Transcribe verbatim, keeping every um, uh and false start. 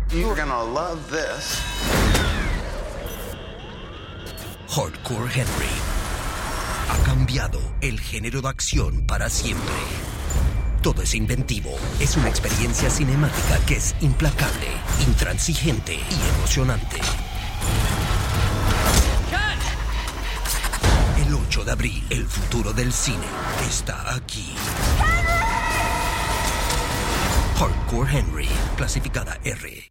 You're gonna love this. Hardcore Henry ha cambiado el género de acción para siempre. Todo es inventivo. Es una experiencia cinemática que es implacable, intransigente y emocionante. El ocho de abril, el futuro del cine está aquí. Hardcore Henry, clasificada R.